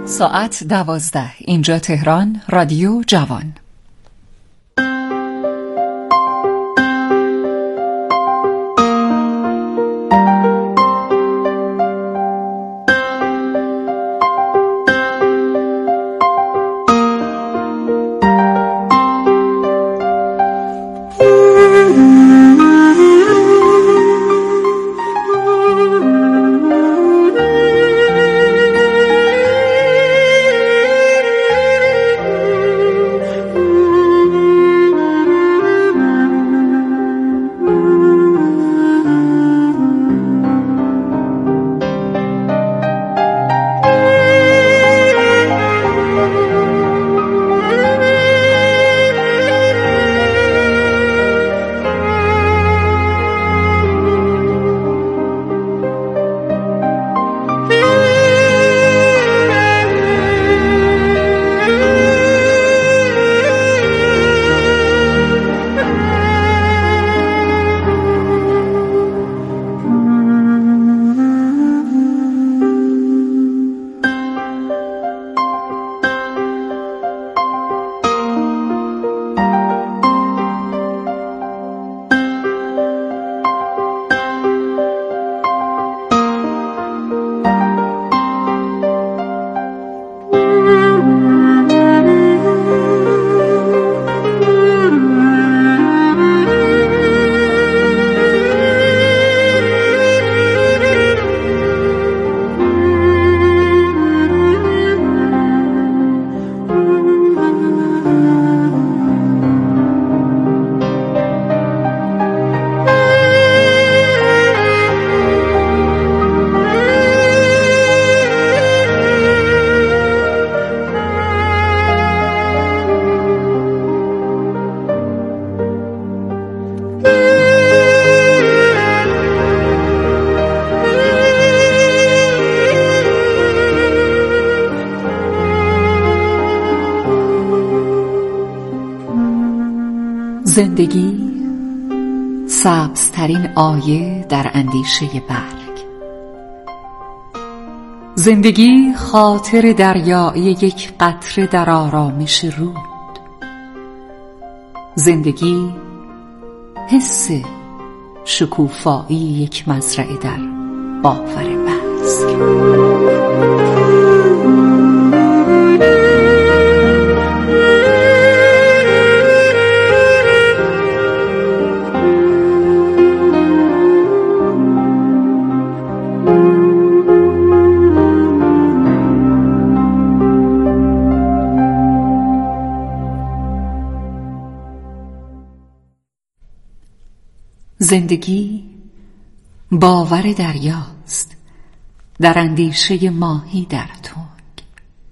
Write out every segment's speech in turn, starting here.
ساعت 12. اینجا تهران، رادیو جوان. زندگی سبزترین آیه در اندیشه برگ. زندگی خاطر دریایی یک قطره در آرامش رود. زندگی حس شکوفایی یک مزرعه در باور بذر. زندگی باور دریاست در اندیشه ماهی در تنگ.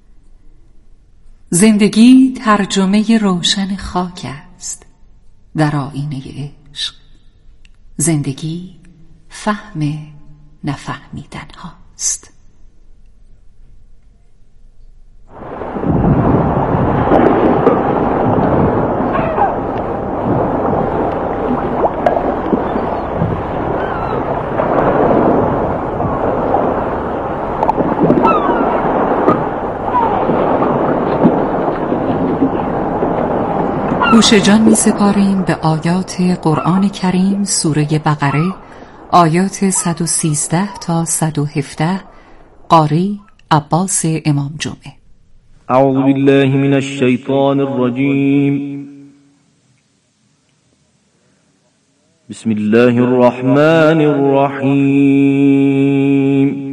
زندگی ترجمه روشن خاک است در آیینه عشق. زندگی فهم نفهمیدن هاست. گوش جان می سپاریم به آیات قرآن کریم سوره بقره، آیات 113 تا 117. قاری عباس امام جمعه. اعوذ بالله من الشیطان الرجیم. بسم الله الرحمن الرحیم.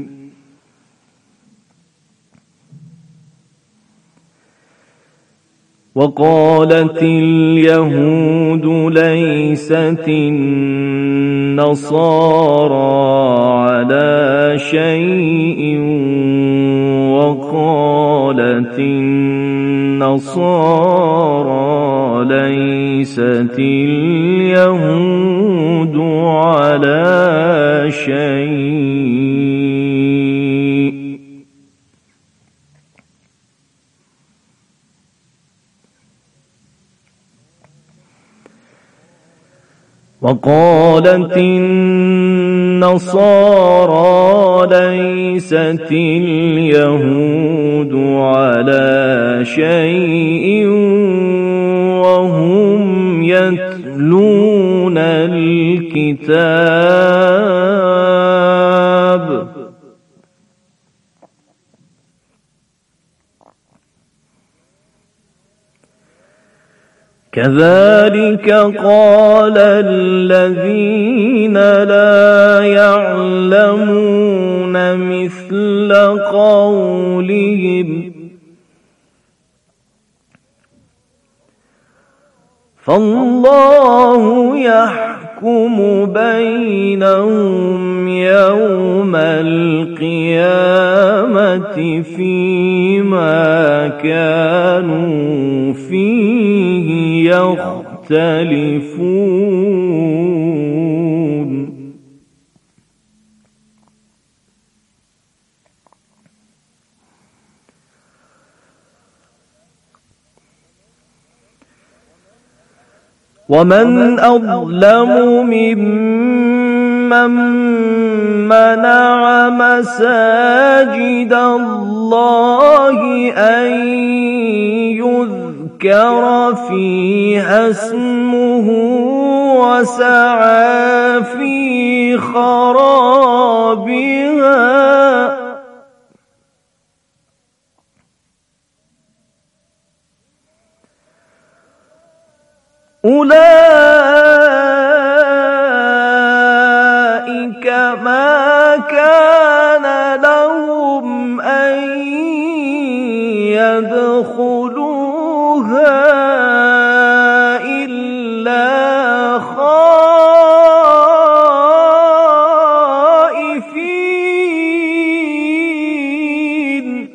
وقالت اليهود ليست النصارى على شيء وقالت النصارى ليست اليهود على شيء وقالت النصارى ليست اليهود شيء وهم يتلون الكتاب كذلك قال الذين لا يعلمون مثل قولهم فالله يحكم بينهم يوم القيامة فيما كانوا فيه يختلفون ومن أظلم ممن منع مساجد الله أن يذكر فيها اسمه وسعى في خرابها أولئك ما كان لهم أن يدخلوها إلا خائفين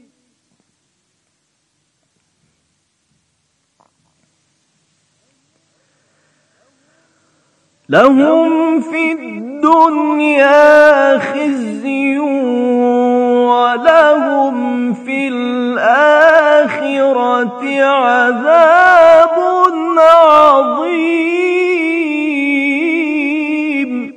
لهم في الدنيا خزي ولهم في الآخرة عذاب عظيم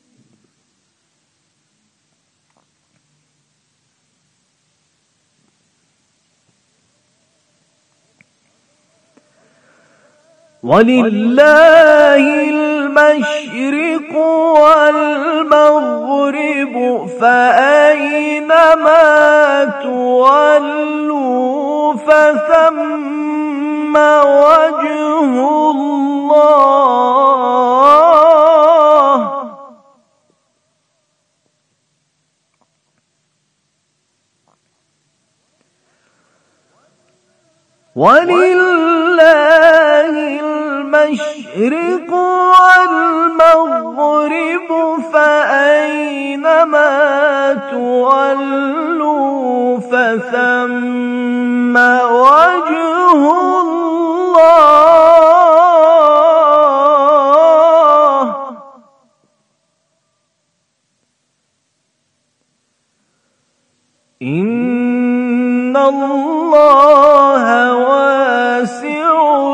ولله المشرق والمغرب فأينما تولوا فثم وجه الله ولله المشرق والمغرب فأينما تولوا فثم وجه الله إن الله واسع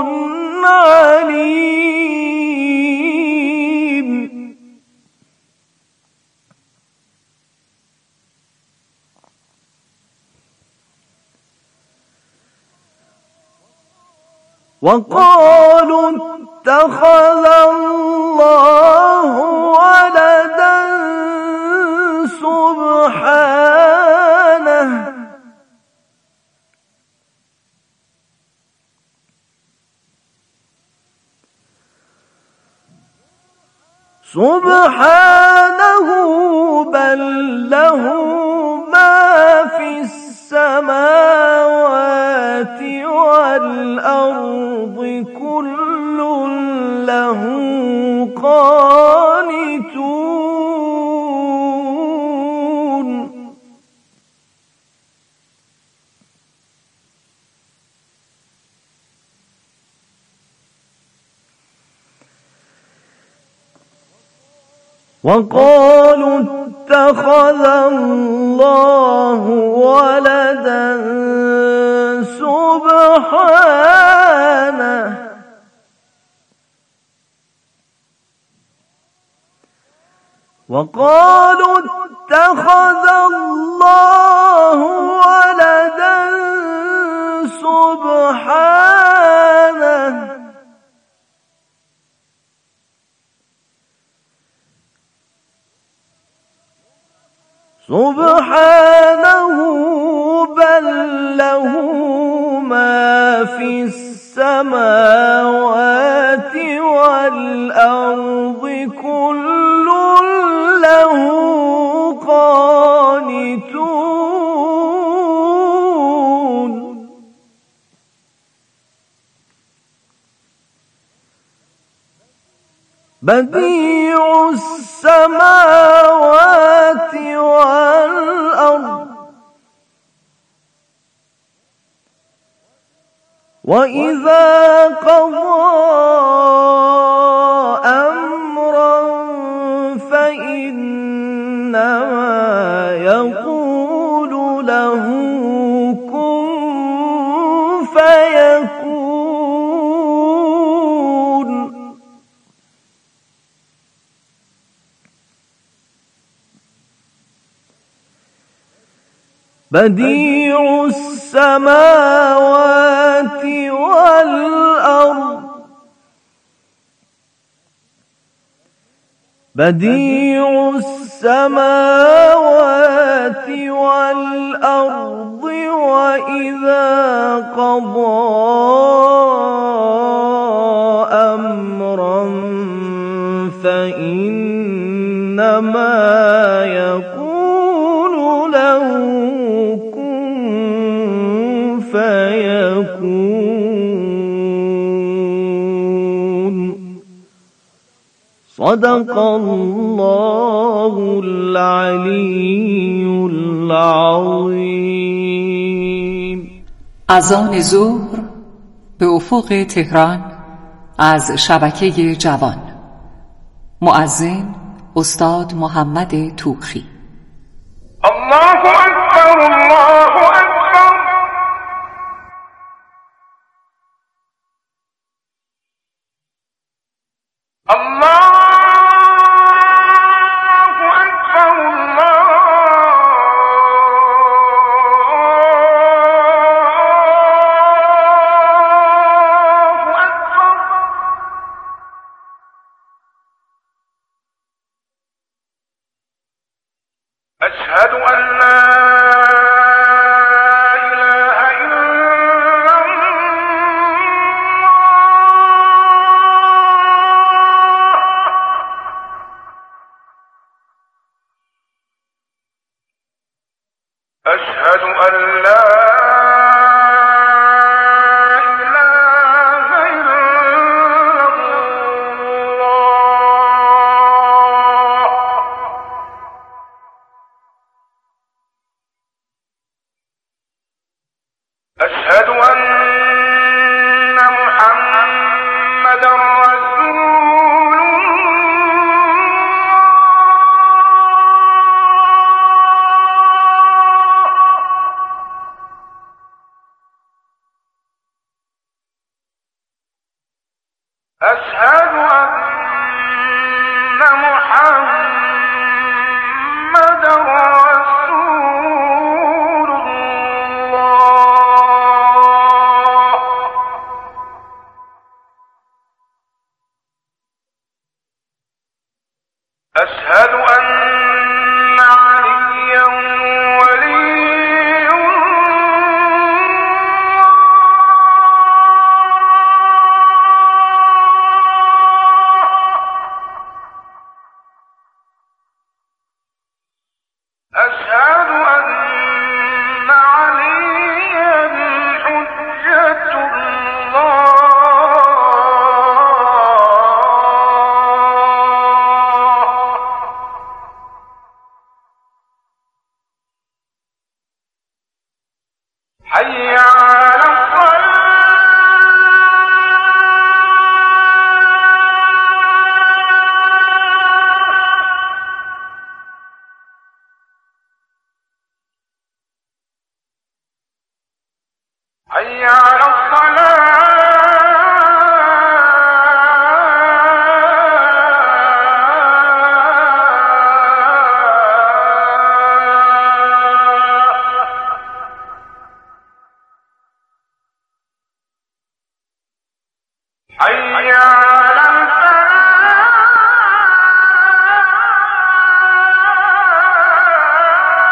عليم وقالوا اتخذ الله ولدا سبحانه بل له ما في السماوات والأرض كل له قانتون وقالوا اتخذ الله ولدا سبحانه وقالوا اتخذ الله ولدا سبحانه بل له ما في السماوات والأرض كل له قانتون بديع السماوات والأرض وإذا قضى أمرا فإنما يقول له كن فيكون بديع السماوات والأرض بديع السماوات والأرض وإذا قضى أمرا فإنما يقول له كن فيكون صدق الله العلی العظیم. اذان ظهر به افق تهران از شبکه جوان. مؤذن استاد محمد توخی. الله اکبر الله اکبر. الله أشهد أن لا إله إلا الله أشهد أن لا أشهد أن محمدا رسول الله أشهد أن محمدا رسول الله أشهد أن عليا ولي أشهد أن عليا حجة الله حي على حي على حي على الفلاح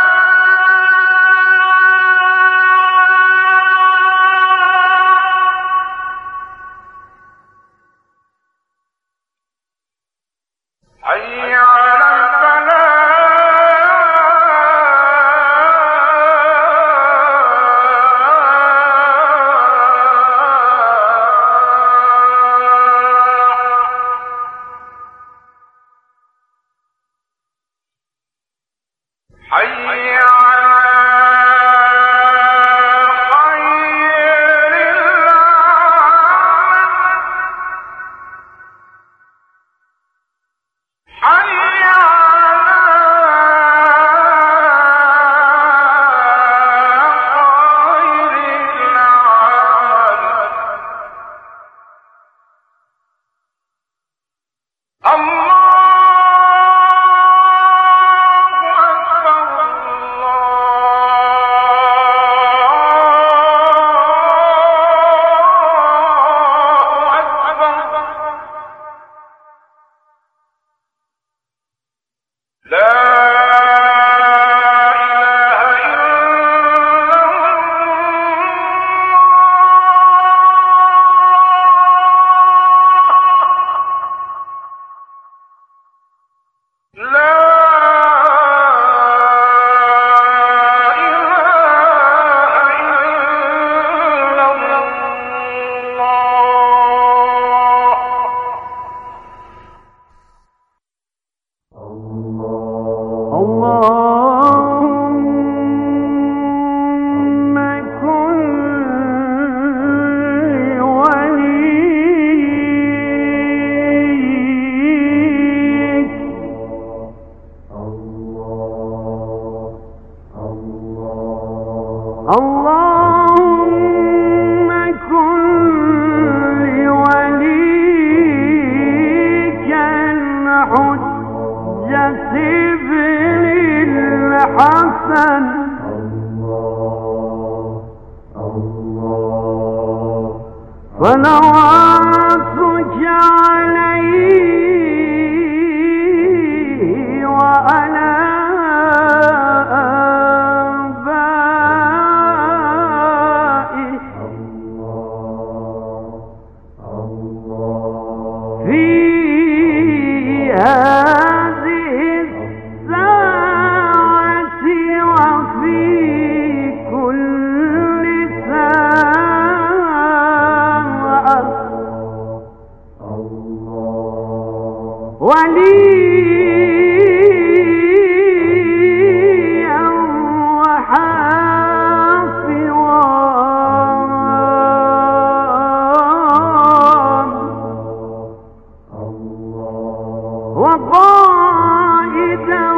اللهم كن لوليك الحجة ابن الحسن صلواتك عليه وعلى وليا وحافظا وقائدا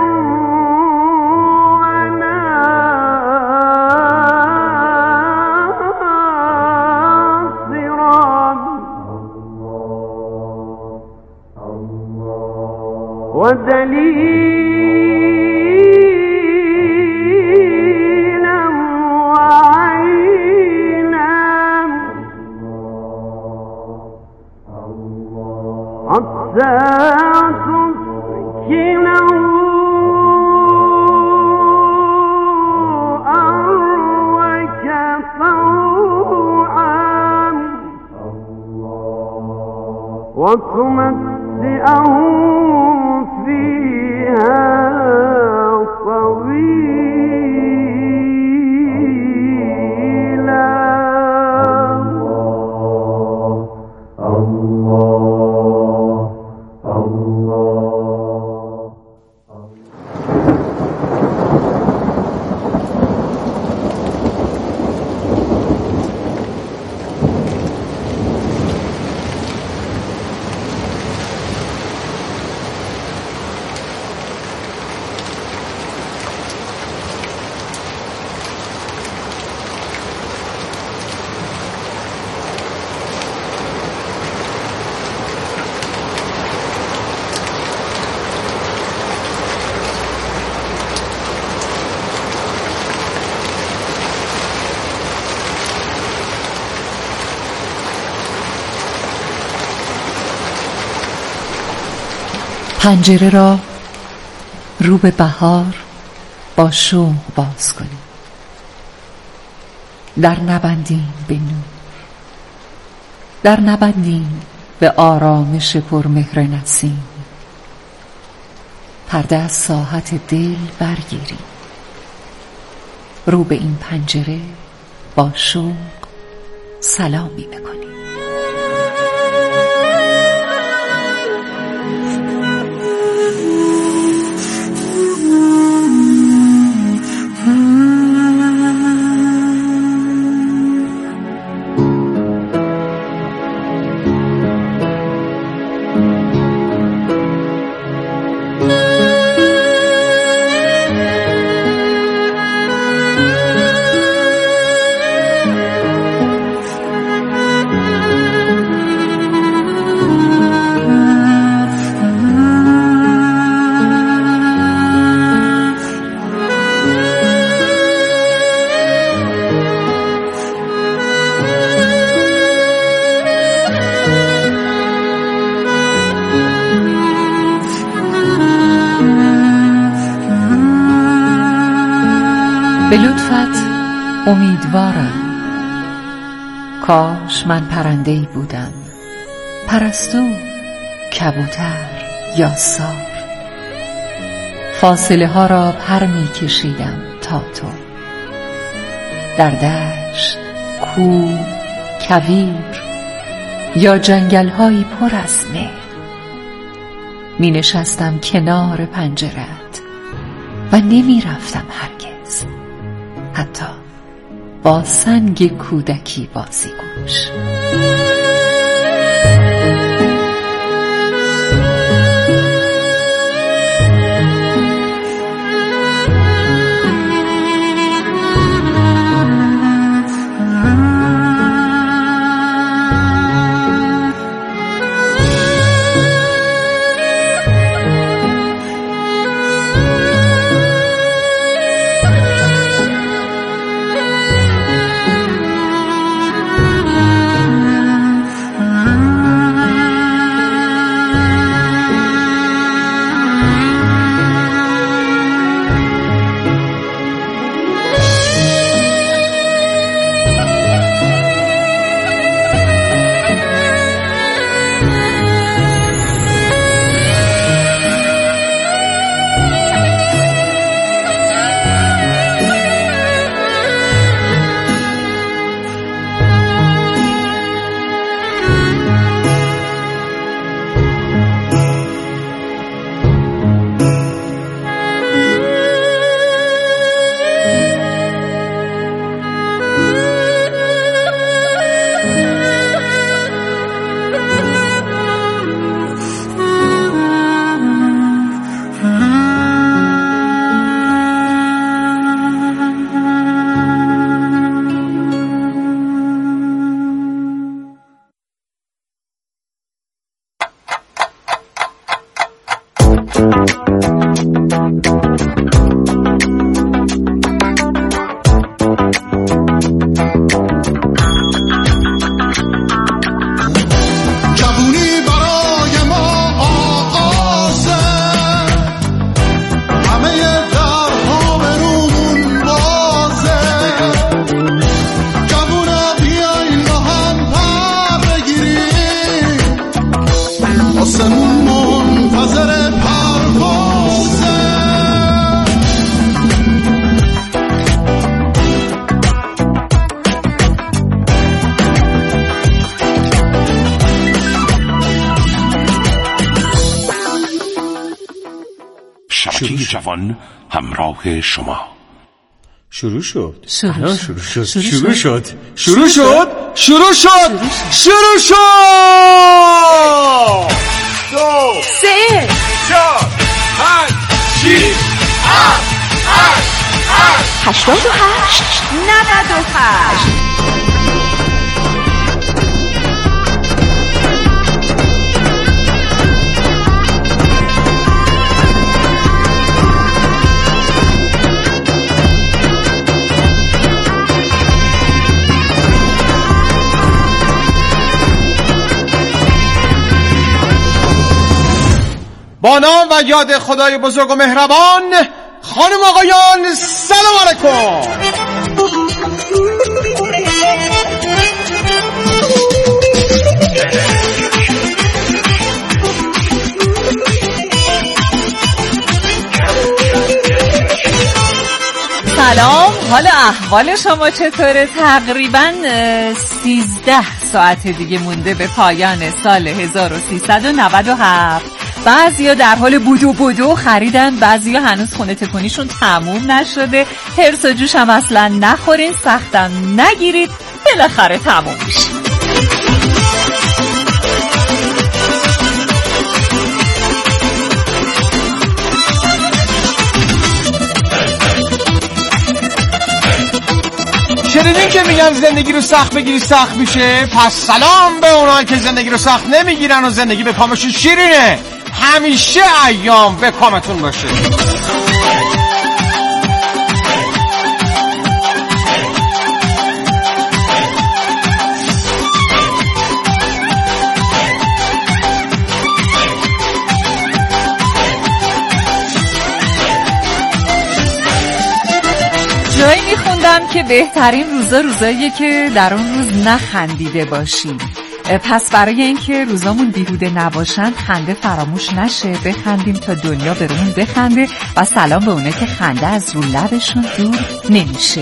ودليلا وعينا حتى تسكنه أرضك طوعا وتمتعه فيها طويلا. الله الله پنجره را رو به بهار با شوق باز کنیم، در نبندیم به نور، در نبندیم به آرامش پرمهر نسیم، پرده از ساحت دل برگیریم، رو به این پنجره با شوق سلامی بکنیم. به لطفت امیدوارم، کاش من پرنده‌ای بودم، پرستو، کبوتر یا سار، فاصله ها را پر می کشیدم تا تو، در دشت، کوه، کویر یا جنگل هایی پر از مه می نشستم کنار پنجره‌ات و نمی رفتم هرگز، حتی با سنگ کودکی بازیگوش. رادیوی جوان همراه شما. شروع شد. شروع شد. دو سه چهار پنج شش هشت 88 98. با نام و یاد خدای بزرگ و مهربان، خانم آقایان سلام علیکم. سلام، حال احوال شما چطوره؟ تقریباً 13 ساعت دیگه مونده به پایان سال 1397. بعضیا در حال بودو خریدن، بعضیا هنوز خونه تکونیشون تموم نشده. هرس و جوش هم اصلا نخورین، سختم نگیرید، بالاخره تموم میشه. شنیدین که میگن زندگی رو سخت بگیری سخت میشه؟ پس سلام به اونایی که زندگی رو سخت نمیگیرن و زندگی به کامشون شیرینه. همیشه ایام به کامتون باشه. جایی میخوندم که بهترین روزا روزاییه که در اون روز نخندیده باشیم. پس برای اینکه روزامون بیهوده نباشن، خنده فراموش نشه، بخندیم تا دنیا برامون بخنده. و سلام به اونه که خنده از رو لبشون دور نمیشه.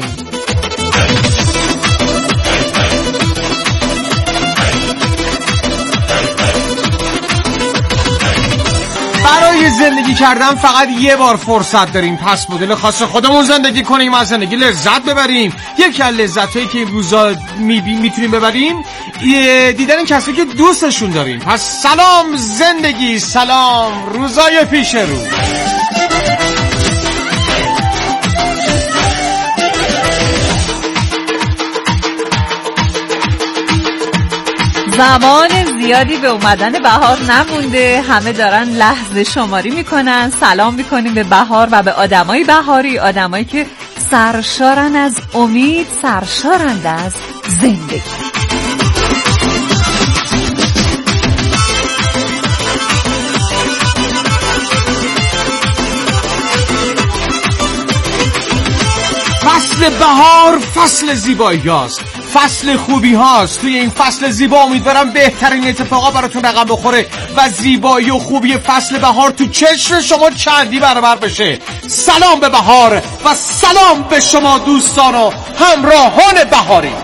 برای زندگی کردن فقط یه بار فرصت داریم، پس مدل خاص خودمون زندگی کنیم، از زندگی لذت ببریم. یکی از لذتایی که این روزا میتونیم ببریم دیدن کسی که دوستشون داریم. پس سلام زندگی، سلام روزای پیش رو. زمان زیادی به اومدن بهار نمونده، همه دارن لحظه شماری میکنن. سلام میکنیم به بهار و به آدمای بهاری، آدمایی که سرشارن از امید، سرشارند از زندگی. فصل بهار فصل زیبایی هاست، فصل خوبی هاست. توی این فصل زیبا امیدوارم بهترین اتفاقا براتون رقم بخوره و زیبایی و خوبی فصل بهار تو چشم شما چندی برابر بشه. سلام به بهار و سلام به شما دوستان و همراهان بهاری.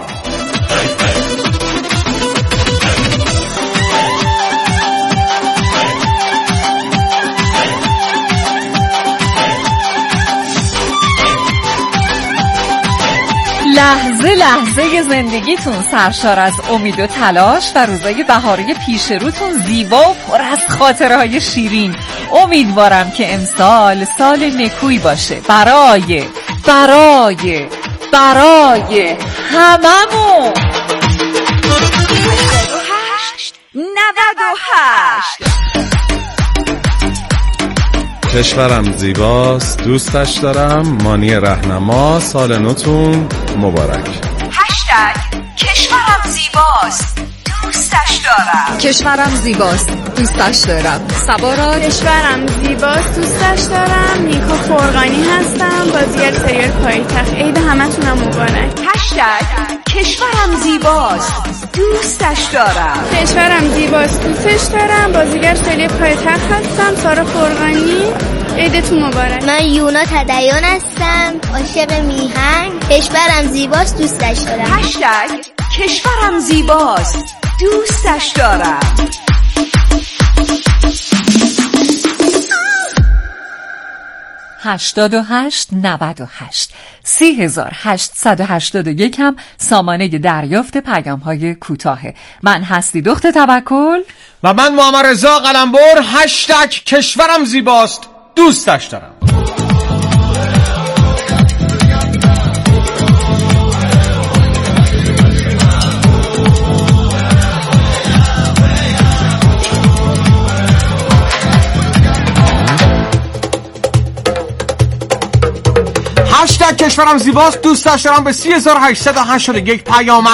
لحظه لحظه زندگیتون سرشار از امید و تلاش و روزای بهاری پیش روتون زیبا و پر از خاطرهای شیرین. امیدوارم که امسال سال نکویی باشه برای هممون. 98 کشورم زیباست، دوستش دارم. مانی رهنما، سال نوتون مبارک. کشورم زیباست، دوستش دارم. کشورم زیباست، دوستش دارم. سبارا. کشورم زیباست، دوستش دارم. نیکا فرغانی هستم، بازیگر سریال پایتخت. عید همتونم مبارک. کشورم زیباست، دوستش دارم. کشورم زیباست، دوستش دارم. بازیگر سریال پایتخت هستم، سارا فرغانی. عیدتون مبارک. من یونا تدیان هستم، عاشق میهن. کشورم زیباست، دوستش دارم. کشورم زیباست، دوستش دارم. 8898 3881 هم سامانه دریافت پیام‌های کوتاهه. من هستی دخت توکل و من محمد رضا قلمبر. هشتگ کشورم زیباست دوستش دارم. هشتگ کشورم زیباست دوستش دارم به 3881 پیام